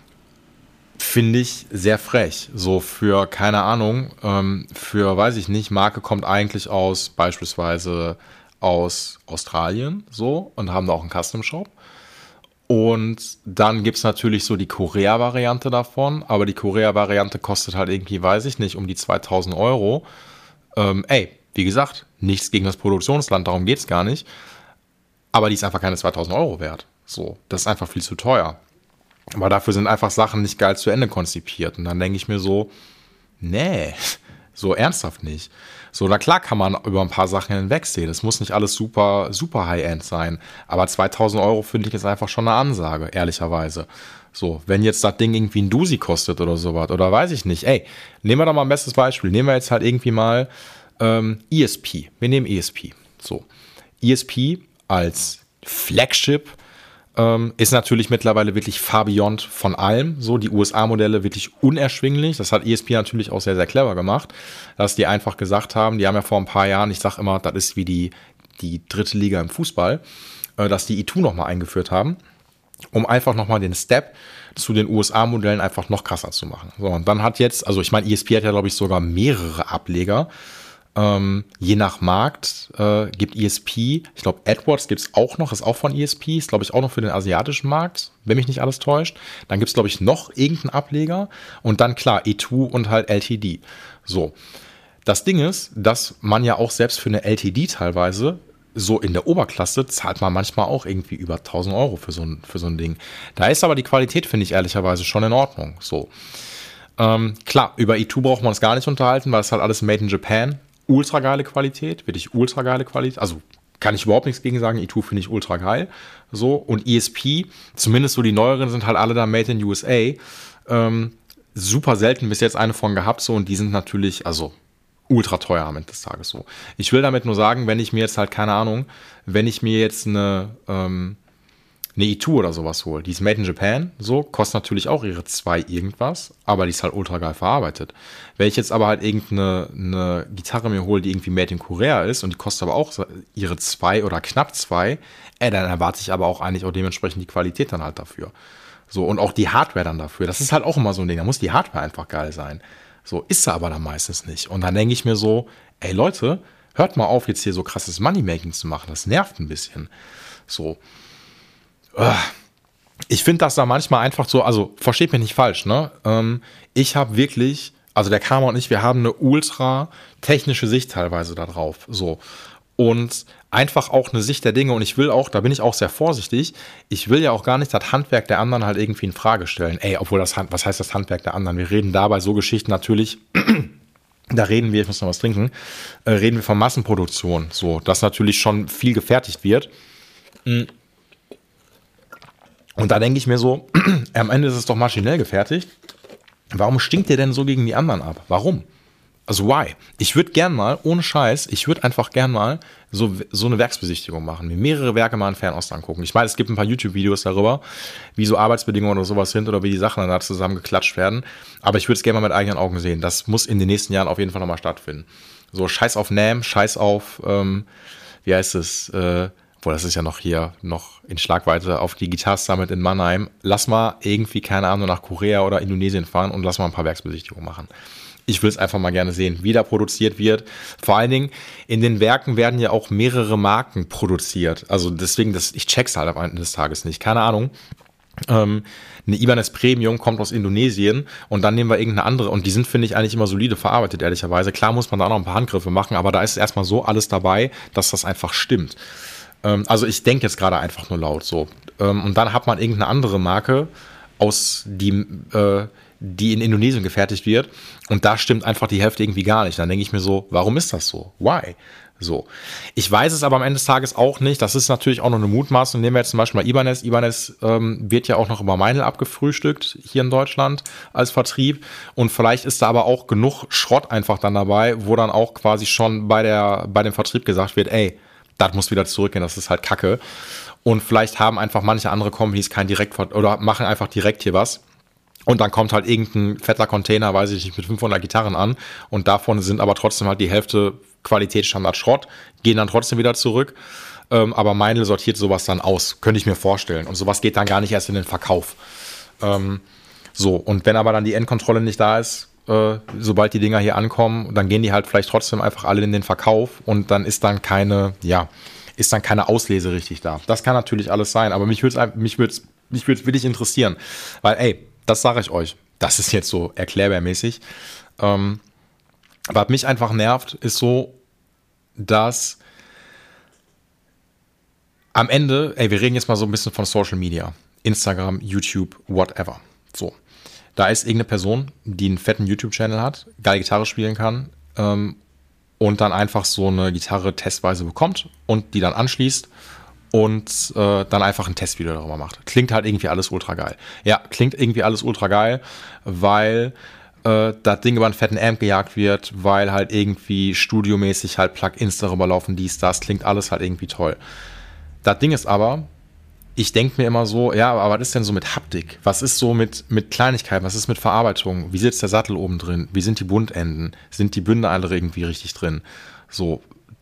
finde ich sehr frech. So für, keine Ahnung, ähm, für, weiß ich nicht, Marke kommt eigentlich aus, beispielsweise aus Australien, so, und haben da auch einen Custom-Shop. Und dann gibt es natürlich so die Korea-Variante davon, aber die Korea-Variante kostet halt irgendwie, weiß ich nicht, um die zweitausend Euro. Ähm, ey, wie gesagt, nichts gegen das Produktionsland, darum geht es gar nicht. Aber die ist einfach keine zweitausend Euro wert. So, das ist einfach viel zu teuer. Aber dafür sind einfach Sachen nicht geil zu Ende konzipiert. Und dann denke ich mir so, nee, so ernsthaft nicht. So, na klar kann man über ein paar Sachen hinwegsehen. Es muss nicht alles super, super High-End sein. Aber zweitausend Euro finde ich jetzt einfach schon eine Ansage, ehrlicherweise. So, wenn jetzt das Ding irgendwie ein Dusi kostet oder sowas, oder weiß ich nicht. Ey, nehmen wir doch mal ein bestes Beispiel. Nehmen wir jetzt halt irgendwie mal ähm, E S P. Wir nehmen E S P. So, E S P als Flagship ähm, ist natürlich mittlerweile wirklich far beyond von allem. So, die U S A-Modelle wirklich unerschwinglich. Das hat E S P natürlich auch sehr, sehr clever gemacht, dass die einfach gesagt haben, die haben ja vor ein paar Jahren, ich sag immer, das ist wie die, die dritte Liga im Fußball, äh, dass die E zwei nochmal eingeführt haben, um einfach nochmal den Step zu den U S A-Modellen einfach noch krasser zu machen. So, und dann hat jetzt, also ich meine, E S P hat ja, glaube ich, sogar mehrere Ableger. Ähm, je nach Markt äh, gibt E S P, ich glaube Edwards gibt es auch noch, ist auch von E S P, ist glaube ich auch noch für den asiatischen Markt, wenn mich nicht alles täuscht. Dann gibt es glaube ich noch irgendeinen Ableger und dann klar E zwei und halt L T D. So, das Ding ist, dass man ja auch selbst für eine L T D teilweise, so in der Oberklasse, zahlt man manchmal auch irgendwie über tausend Euro für so ein, für so ein Ding. Da ist aber die Qualität, finde ich ehrlicherweise, schon in Ordnung. So, ähm, klar, über E zwei braucht man es gar nicht unterhalten, weil es halt alles made in Japan. Ultra geile Qualität, wirklich ultra geile Qualität. Also kann ich überhaupt nichts gegen sagen. E zwei finde ich ultra geil. So, und E S P, zumindest so die neueren, sind halt alle da made in U S A. Ähm, super selten bis jetzt eine von gehabt, so, und die sind natürlich, also ultra teuer am Ende des Tages so. Ich will damit nur sagen, wenn ich mir jetzt halt, keine Ahnung, wenn ich mir jetzt eine, ähm, eine E zwei oder sowas hole, die ist made in Japan, so, kostet natürlich auch ihre zwei irgendwas, aber die ist halt ultra geil verarbeitet. Wenn ich jetzt aber halt irgendeine eine Gitarre mir hole, die irgendwie made in Korea ist und die kostet aber auch ihre zwei oder knapp zwei, äh, dann erwarte ich aber auch eigentlich auch dementsprechend die Qualität dann halt dafür. So, und auch die Hardware dann dafür. Das ist halt auch immer so ein Ding, da muss die Hardware einfach geil sein. So, ist sie aber dann meistens nicht. Und dann denke ich mir so, ey Leute, hört mal auf, jetzt hier so krasses Moneymaking zu machen, das nervt ein bisschen. So, ich finde das da manchmal einfach so, also versteht mich nicht falsch, ne? Ähm, ich habe wirklich, also der Kramer und ich, wir haben eine ultra technische Sicht teilweise da drauf, so. Und einfach auch eine Sicht der Dinge, und ich will auch, da bin ich auch sehr vorsichtig, ich will ja auch gar nicht das Handwerk der anderen halt irgendwie in Frage stellen. Ey, obwohl das, was heißt das Handwerk der anderen? Wir reden dabei so Geschichten natürlich, da reden wir, ich muss noch was trinken, äh, reden wir von Massenproduktion, so, dass natürlich schon viel gefertigt wird. Mhm. Und da denke ich mir so, am Ende ist es doch maschinell gefertigt. Warum stinkt der denn so gegen die anderen ab? Warum? Also why? Ich würde gern mal, ohne Scheiß, ich würde einfach gern mal so, so eine Werksbesichtigung machen, mir mehrere Werke mal in Fernost angucken. Ich meine, es gibt ein paar YouTube-Videos darüber, wie so Arbeitsbedingungen oder sowas sind oder wie die Sachen dann da zusammengeklatscht werden. Aber ich würde es gerne mal mit eigenen Augen sehen. Das muss in den nächsten Jahren auf jeden Fall nochmal stattfinden. So, scheiß auf NAMM, scheiß auf, ähm, wie heißt es, äh, boah, das ist ja noch hier, noch in Schlagweite auf die Guitar Summit in Mannheim. Lass mal irgendwie, keine Ahnung, nach Korea oder Indonesien fahren und lass mal ein paar Werksbesichtigungen machen. Ich will es einfach mal gerne sehen, wie da produziert wird. Vor allen Dingen, in den Werken werden ja auch mehrere Marken produziert. Also deswegen, das, ich check's halt am Ende des Tages nicht. Keine Ahnung. Ähm, eine Ibanez Premium kommt aus Indonesien und dann nehmen wir irgendeine andere und die sind, finde ich, eigentlich immer solide verarbeitet, ehrlicherweise. Klar muss man da noch ein paar Handgriffe machen, aber da ist erstmal so alles dabei, dass das einfach stimmt. Ähm, also ich denke jetzt gerade einfach nur laut so. Ähm, und dann hat man irgendeine andere Marke aus die, äh, die in Indonesien gefertigt wird und da stimmt einfach die Hälfte irgendwie gar nicht. Dann denke ich mir so, warum ist das so? Why? So. Ich weiß es aber am Ende des Tages auch nicht. Das ist natürlich auch noch eine Mutmaßung. Nehmen wir jetzt zum Beispiel mal Ibanez. Ibanez ähm, wird ja auch noch über Meinl abgefrühstückt hier in Deutschland als Vertrieb und vielleicht ist da aber auch genug Schrott einfach dann dabei, wo dann auch quasi schon bei der bei dem Vertrieb gesagt wird, ey, das muss wieder zurückgehen, das ist halt Kacke. Und vielleicht haben einfach manche andere Companies kein Direkt oder machen einfach direkt hier was. Und dann kommt halt irgendein fetter Container, weiß ich nicht, mit fünfhundert Gitarren an. Und davon sind aber trotzdem halt die Hälfte Qualitätsstandard Schrott, gehen dann trotzdem wieder zurück. Ähm, aber Meinl sortiert sowas dann aus, könnte ich mir vorstellen. Und sowas geht dann gar nicht erst in den Verkauf. Ähm, so, und wenn aber dann die Endkontrolle nicht da ist, äh, sobald die Dinger hier ankommen, dann gehen die halt vielleicht trotzdem einfach alle in den Verkauf. Und dann ist dann keine, ja, ist dann keine Auslese richtig da. Das kann natürlich alles sein. Aber mich würde es mich würd's, mich würd's wirklich interessieren. Weil, ey, das sage ich euch. Das ist jetzt so erklärbarmäßig. Ähm, was mich einfach nervt, ist so, dass am Ende, ey, wir reden jetzt mal so ein bisschen von Social Media. Instagram, YouTube, whatever. So. Da ist irgendeine Person, die einen fetten YouTube-Channel hat, geil Gitarre spielen kann ähm, und dann einfach so eine Gitarre testweise bekommt und die dann anschließt und äh, dann einfach ein Testvideo darüber macht. Klingt halt irgendwie alles ultra geil. Ja, klingt irgendwie alles ultra geil, weil äh, das Ding über einen fetten Amp gejagt wird, weil halt irgendwie studiomäßig halt Plugins darüber laufen, dies, das, klingt alles halt irgendwie toll. Das Ding ist aber, ich denke mir immer so, ja, aber was ist denn so mit Haptik? Was ist so mit, mit Kleinigkeiten? Was ist mit Verarbeitung? Wie sitzt der Sattel oben drin? Wie sind die Bundenden? Sind die Bünde alle irgendwie richtig drin? So,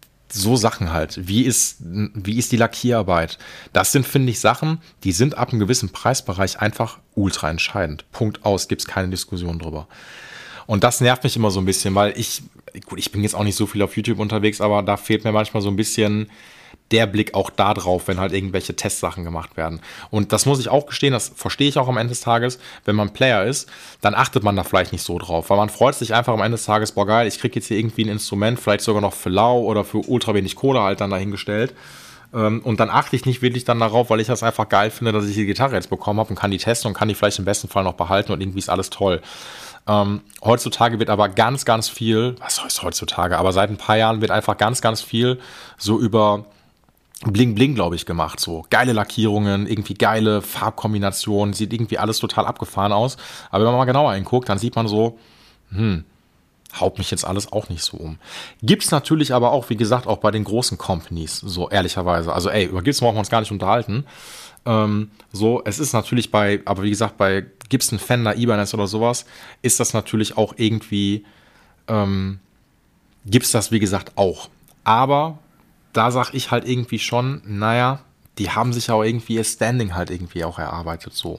so Sachen halt. Wie ist, wie ist die Lackierarbeit? Das sind, finde ich, Sachen, die sind ab einem gewissen Preisbereich einfach ultra entscheidend. Punkt aus, gibt's keine Diskussion drüber. Und das nervt mich immer so ein bisschen, weil ich, gut, ich bin jetzt auch nicht so viel auf YouTube unterwegs, aber da fehlt mir manchmal so ein bisschen der Blick auch da drauf, wenn halt irgendwelche Testsachen gemacht werden. Und das muss ich auch gestehen, das verstehe ich auch am Ende des Tages, wenn man Player ist, dann achtet man da vielleicht nicht so drauf, weil man freut sich einfach am Ende des Tages, boah geil, ich kriege jetzt hier irgendwie ein Instrument, vielleicht sogar noch für lau oder für ultra wenig Kohle halt dann dahingestellt. Und dann achte ich nicht wirklich dann darauf, weil ich das einfach geil finde, dass ich die Gitarre jetzt bekommen habe und kann die testen und kann die vielleicht im besten Fall noch behalten und irgendwie ist alles toll. Ähm, heutzutage wird aber ganz, ganz viel, was heißt heutzutage, aber seit ein paar Jahren wird einfach ganz, ganz viel so über Bling Bling, glaube ich, gemacht. So geile Lackierungen, irgendwie geile Farbkombinationen, sieht irgendwie alles total abgefahren aus. Aber wenn man mal genauer hinguckt, dann sieht man so, hm, haut mich jetzt alles auch nicht so um. Gibt's natürlich aber auch, wie gesagt, auch bei den großen Companies, so ehrlicherweise. Also ey, über Gibson brauchen wir uns gar nicht unterhalten. Ähm, so, es ist natürlich bei, aber wie gesagt, bei Gibson, Fender, Ibanez oder sowas, ist das natürlich auch irgendwie, ähm, gibt's das, wie gesagt, auch. Aber da sag ich halt irgendwie schon, naja, die haben sich auch irgendwie ihr Standing halt irgendwie auch erarbeitet so.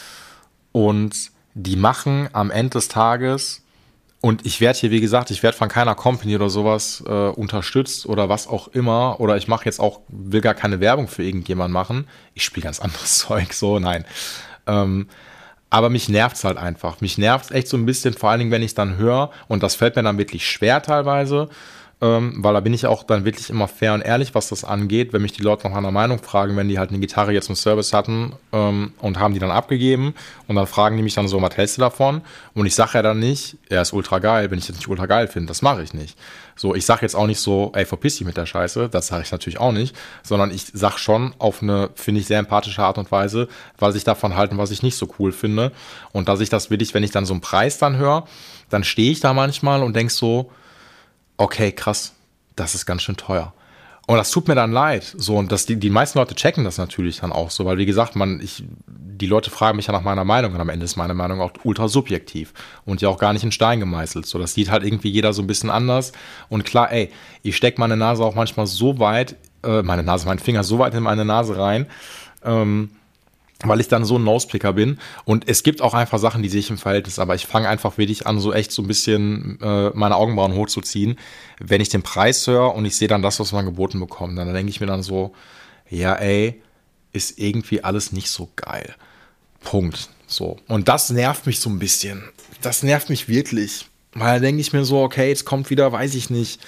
Und die machen am Ende des Tages, und ich werde hier, wie gesagt, ich werde von keiner Company oder sowas äh, unterstützt oder was auch immer, oder ich mache jetzt auch, will gar keine Werbung für irgendjemanden machen. Ich spiele ganz anderes Zeug, so, nein. Ähm, aber mich nervt's halt einfach. Mich nervt's echt so ein bisschen, vor allen Dingen, wenn ich dann höre, und das fällt mir dann wirklich schwer teilweise, ähm, weil da bin ich auch dann wirklich immer fair und ehrlich, was das angeht, wenn mich die Leute nach einer Meinung fragen, wenn die halt eine Gitarre jetzt im Service hatten ähm, und haben die dann abgegeben und dann fragen die mich dann so, was hältst du davon? Und ich sage ja dann nicht, er ist ultra geil, wenn ich das nicht ultra geil finde, das mache ich nicht. So, ich sage jetzt auch nicht so, ey, verpiss dich mit der Scheiße, das sage ich natürlich auch nicht, sondern ich sage schon auf eine, finde ich, sehr empathische Art und Weise, was ich davon halte und was ich nicht so cool finde. Und dass ich das wirklich, wenn ich dann so einen Preis dann höre, dann stehe ich da manchmal und denke so, okay, krass, das ist ganz schön teuer. Und das tut mir dann leid. So, und das, die, die meisten Leute checken das natürlich dann auch so, weil wie gesagt, man, ich, die Leute fragen mich ja nach meiner Meinung und am Ende ist meine Meinung auch ultra subjektiv und ja auch gar nicht in Stein gemeißelt. So, das sieht halt irgendwie jeder so ein bisschen anders. Und klar, ey, ich stecke meine Nase auch manchmal so weit, äh, meine Nase, meinen Finger so weit in meine Nase rein, ähm, weil ich dann so ein Nosepicker bin. Und es gibt auch einfach Sachen, die sehe ich im Verhältnis, aber ich fange einfach wirklich an, so echt so ein bisschen äh, meine Augenbrauen hochzuziehen, wenn ich den Preis höre und ich sehe dann das, was man geboten bekommt. Dann denke ich mir dann so, ja ey, ist irgendwie alles nicht so geil. Punkt. So. Und das nervt mich so ein bisschen. Das nervt mich wirklich. Weil da denke ich mir so, okay, jetzt kommt wieder, weiß ich nicht,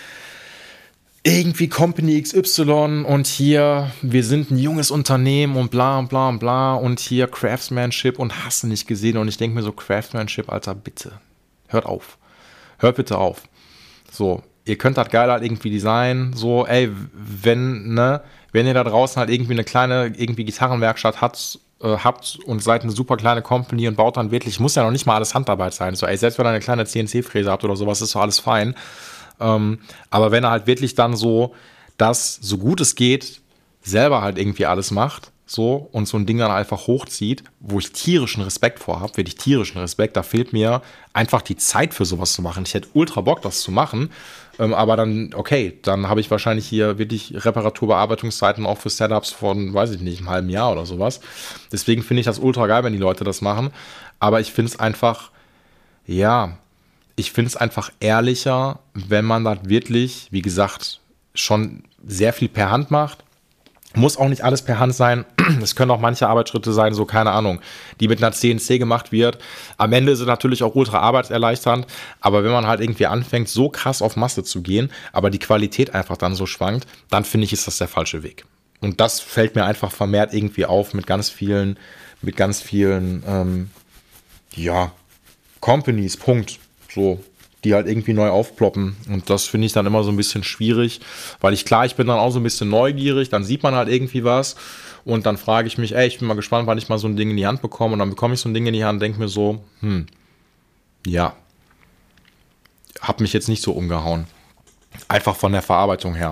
irgendwie Company X Y und hier, wir sind ein junges Unternehmen und bla bla bla und hier Craftsmanship und hast du nicht gesehen. Und ich denke mir so, Craftsmanship, Alter, bitte, hört auf. Hört bitte auf. So, ihr könnt das geil halt irgendwie designen, so, ey, wenn, ne, wenn ihr da draußen halt irgendwie eine kleine, irgendwie Gitarrenwerkstatt habt, äh, habt und seid eine super kleine Company und baut dann wirklich, muss ja noch nicht mal alles Handarbeit sein, so, ey, selbst wenn ihr eine kleine C N C-Fräse habt oder sowas, ist doch alles fein. Ähm, aber wenn er halt wirklich dann so das, so gut es geht, selber halt irgendwie alles macht, so, und so ein Ding dann einfach hochzieht, wo ich tierischen Respekt vor habe, wirklich tierischen Respekt, da fehlt mir einfach die Zeit für sowas zu machen. Ich hätte ultra Bock, das zu machen, ähm, aber dann, okay, dann habe ich wahrscheinlich hier wirklich Reparaturbearbeitungszeiten auch für Setups von, weiß ich nicht, einem halben Jahr oder sowas. Deswegen finde ich das ultra geil, wenn die Leute das machen, aber ich finde es einfach, ja, ich finde es einfach ehrlicher, wenn man das wirklich, wie gesagt, schon sehr viel per Hand macht. Muss auch nicht alles per Hand sein. Es können auch manche Arbeitsschritte sein, so keine Ahnung, die mit einer C N C gemacht wird. Am Ende ist es natürlich auch ultra arbeitserleichternd, aber wenn man halt irgendwie anfängt, so krass auf Masse zu gehen, aber die Qualität einfach dann so schwankt, dann finde ich, ist das der falsche Weg. Und das fällt mir einfach vermehrt irgendwie auf mit ganz vielen, mit ganz vielen, ähm, ja, Companies, Punkt. So, die halt irgendwie neu aufploppen. Und das finde ich dann immer so ein bisschen schwierig, weil ich, klar, ich bin dann auch so ein bisschen neugierig, dann sieht man halt irgendwie was und dann frage ich mich, ey, ich bin mal gespannt, wann ich mal so ein Ding in die Hand bekomme und dann bekomme ich so ein Ding in die Hand und denke mir so, hm, ja, hab mich jetzt nicht so umgehauen. Einfach von der Verarbeitung her.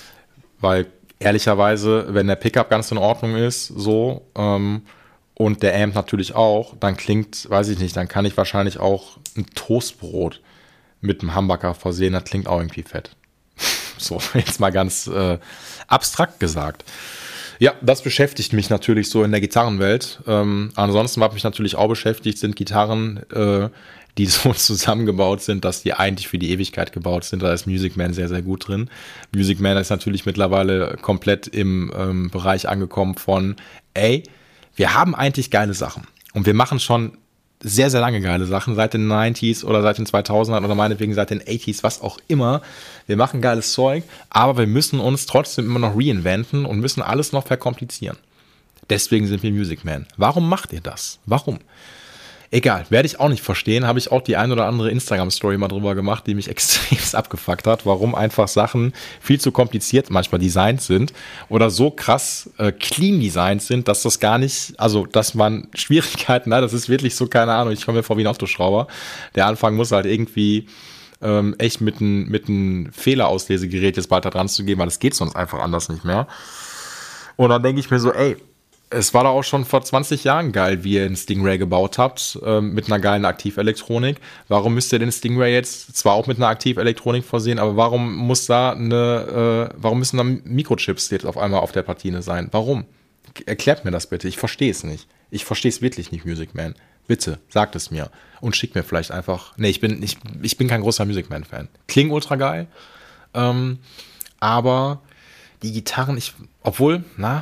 Weil ehrlicherweise, wenn der Pickup ganz in Ordnung ist, so, ähm, und der Amp natürlich auch, dann klingt, weiß ich nicht, dann kann ich wahrscheinlich auch ein Toastbrot mit einem Humbucker versehen, das klingt auch irgendwie fett. So, jetzt mal ganz äh, abstrakt gesagt. Ja, das beschäftigt mich natürlich so in der Gitarrenwelt. Ähm, ansonsten, was mich natürlich auch beschäftigt, sind Gitarren, äh, die so zusammengebaut sind, dass die eigentlich für die Ewigkeit gebaut sind. Da ist Music Man sehr, sehr gut drin. Music Man ist natürlich mittlerweile komplett im ähm, Bereich angekommen von, ey, wir haben eigentlich geile Sachen und wir machen schon sehr, sehr lange geile Sachen, seit den neunziger oder seit den zweitausendern oder meinetwegen seit den achtziger, was auch immer. Wir machen geiles Zeug, aber wir müssen uns trotzdem immer noch reinventen und müssen alles noch verkomplizieren. Deswegen sind wir Music Man. Warum macht ihr das? Warum? Egal, werde ich auch nicht verstehen, habe ich auch die ein oder andere Instagram-Story mal drüber gemacht, die mich extrem abgefuckt hat, warum einfach Sachen viel zu kompliziert manchmal designt sind oder so krass äh, clean designt sind, dass das gar nicht, also dass man Schwierigkeiten hat, das ist wirklich so, keine Ahnung, ich komme mir vor wie ein Autoschrauber. Der Anfang muss halt irgendwie ähm, echt mit einem mit einem Fehlerauslesegerät jetzt bald da dran zu gehen, weil das geht sonst einfach anders nicht mehr. Und dann denke ich mir so, ey, es war da auch schon vor zwanzig Jahren geil, wie ihr den Stingray gebaut habt, ähm, mit einer geilen Aktivelektronik. Warum müsst ihr den Stingray jetzt zwar auch mit einer Aktivelektronik versehen, aber warum muss da eine, äh, warum müssen da Mikrochips jetzt auf einmal auf der Platine sein? Warum? Erklärt mir das bitte. Ich verstehe es nicht. Ich verstehe es wirklich nicht, Music Man. Bitte, sagt es mir. Und schickt mir vielleicht einfach. Nee, ich bin, ich, ich bin kein großer Music Man-Fan. Klingt ultra geil. Ähm, aber die Gitarren, ich, obwohl, na,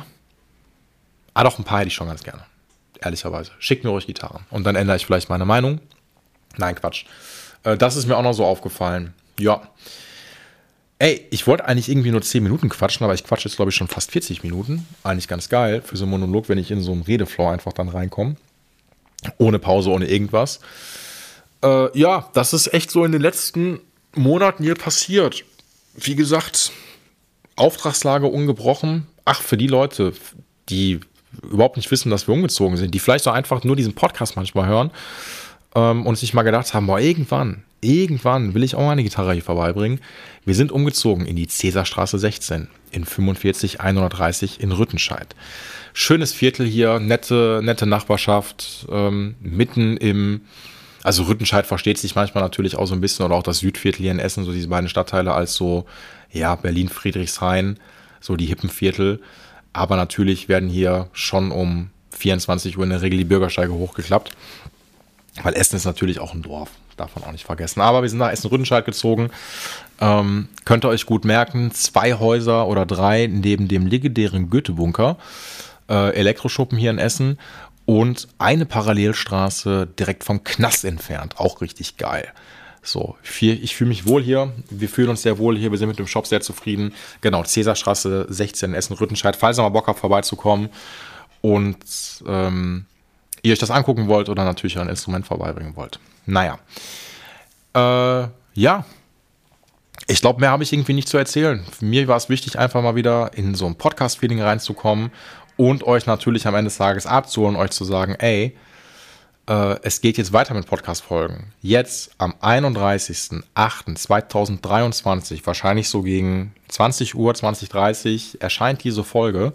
Ah, doch, ein paar hätte ich schon ganz gerne. Ehrlicherweise. Schickt mir ruhig Gitarren. Und dann ändere ich vielleicht meine Meinung. Nein, Quatsch. Äh, das ist mir auch noch so aufgefallen. Ja. ey, ich wollte eigentlich irgendwie nur zehn Minuten quatschen, aber ich quatsche jetzt, glaube ich, schon fast vierzig Minuten. Eigentlich ganz geil für so einen Monolog, wenn ich in so einen Redeflow einfach dann reinkomme. Ohne Pause, ohne irgendwas. Äh, ja, das ist echt so in den letzten Monaten hier passiert. Wie gesagt, Auftragslage ungebrochen. Ach, für die Leute, die überhaupt nicht wissen, dass wir umgezogen sind, die vielleicht so einfach nur diesen Podcast manchmal hören ähm, und sich mal gedacht haben, boah, irgendwann, irgendwann will ich auch mal eine Gitarre hier vorbeibringen. Wir sind umgezogen in die Cäsarstraße sechzehn in fünfundvierzig hundertdreißig in Rüttenscheid. Schönes Viertel hier, nette, nette Nachbarschaft, ähm, mitten im, also Rüttenscheid versteht sich manchmal natürlich auch so ein bisschen, oder auch das Südviertel hier in Essen, so diese beiden Stadtteile als so, ja, Berlin-Friedrichshain, so die hippen Viertel. Aber natürlich werden hier schon um vierundzwanzig Uhr in der Regel die Bürgersteige hochgeklappt, weil Essen ist natürlich auch ein Dorf, darf man auch nicht vergessen. Aber wir sind nach Essen-Rüttenscheid gezogen, ähm, könnt ihr euch gut merken, zwei Häuser oder drei neben dem legendären Goethe-Bunker, äh, Elektroschuppen hier in Essen und eine Parallelstraße direkt vom Knast entfernt, auch richtig geil. So, ich fühle mich wohl hier, wir fühlen uns sehr wohl hier, wir sind mit dem Shop sehr zufrieden. Genau, Cäsarstraße sechzehn in Essen-Rüttenscheid, falls ihr mal Bock habt, vorbeizukommen und ähm, ihr euch das angucken wollt oder natürlich ein Instrument vorbeibringen wollt. Naja, äh, ja, ich glaube, mehr habe ich irgendwie nicht zu erzählen. Für mir war es wichtig, einfach mal wieder in so ein Podcast-Feeling reinzukommen und euch natürlich am Ende des Tages abzuholen, euch zu sagen, ey, es geht jetzt weiter mit Podcast-Folgen. Jetzt am einunddreißigsten achten zweitausenddreiundzwanzig, wahrscheinlich so gegen zwanzig Uhr, zwanzig Uhr dreißig, erscheint diese Folge.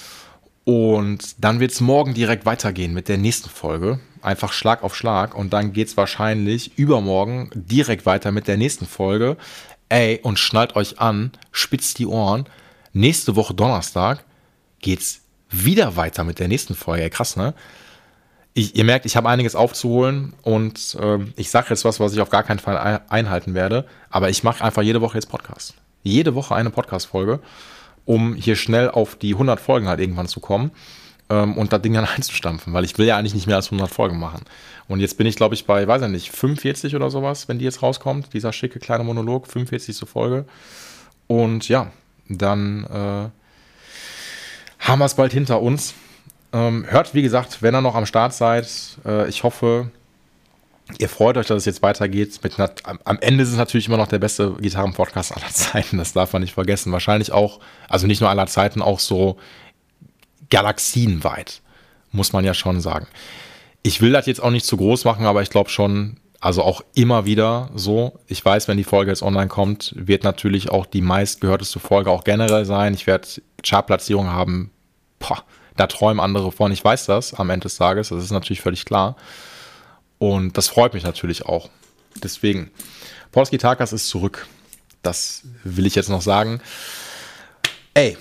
Und dann wird es morgen direkt weitergehen mit der nächsten Folge. Einfach Schlag auf Schlag. Und dann geht es wahrscheinlich übermorgen direkt weiter mit der nächsten Folge. Ey, und schnallt euch an, spitzt die Ohren. Nächste Woche Donnerstag geht's wieder weiter mit der nächsten Folge. Ey, krass, ne? Ich, ihr merkt, ich habe einiges aufzuholen und äh, ich sage jetzt was, was ich auf gar keinen Fall einhalten werde, aber ich mache einfach jede Woche jetzt Podcast. Jede Woche eine Podcast-Folge, um hier schnell auf die hundert Folgen halt irgendwann zu kommen ähm, und das Ding dann einzustampfen, weil ich will ja eigentlich nicht mehr als hundert Folgen machen. Und jetzt bin ich, glaube ich, bei, weiß ich nicht, fünfundvierzig oder sowas, wenn die jetzt rauskommt, dieser schicke kleine Monolog, fünfundvierzigste Folge. Und ja, dann äh, haben wir es bald hinter uns. Ähm, hört, wie gesagt, wenn ihr noch am Start seid, äh, ich hoffe, ihr freut euch, dass es jetzt weitergeht. Mit einer, am, am Ende ist es natürlich immer noch der beste Gitarren-Podcast aller Zeiten, das darf man nicht vergessen. Wahrscheinlich auch, also nicht nur aller Zeiten, auch so galaxienweit, muss man ja schon sagen. Ich will das jetzt auch nicht zu groß machen, aber ich glaube schon, also auch immer wieder so. Ich weiß, wenn die Folge jetzt online kommt, wird natürlich auch die meistgehörteste Folge auch generell sein. Ich werde Chartplatzierungen haben, boah, da träumen andere von, ich weiß das am Ende des Tages, das ist natürlich völlig klar. Und das freut mich natürlich auch. Deswegen, Paul's Gitarcast ist zurück. Das will ich jetzt noch sagen. Ey,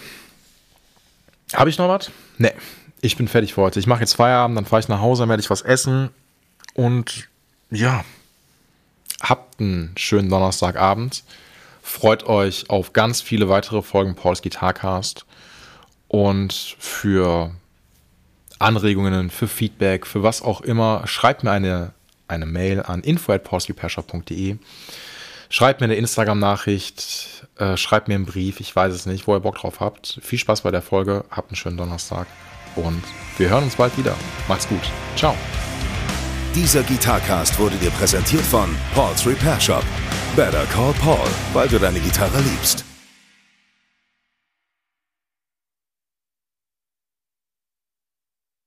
habe ich noch was? Nee, ich bin fertig für heute. Ich mache jetzt Feierabend, dann fahre ich nach Hause, dann werde ich was essen. Und ja, habt einen schönen Donnerstagabend. Freut euch auf ganz viele weitere Folgen Paul's Gitarcast. Und für Anregungen, für Feedback, für was auch immer, schreibt mir eine, eine Mail an info at paul's guitar shop punkt de. Schreibt mir eine Instagram-Nachricht, äh, schreibt mir einen Brief, ich weiß es nicht, wo ihr Bock drauf habt. Viel Spaß bei der Folge, habt einen schönen Donnerstag und wir hören uns bald wieder. Macht's gut. Ciao. Dieser Gitarcast wurde dir präsentiert von Paul's Repair Shop. Better call Paul, weil du deine Gitarre liebst.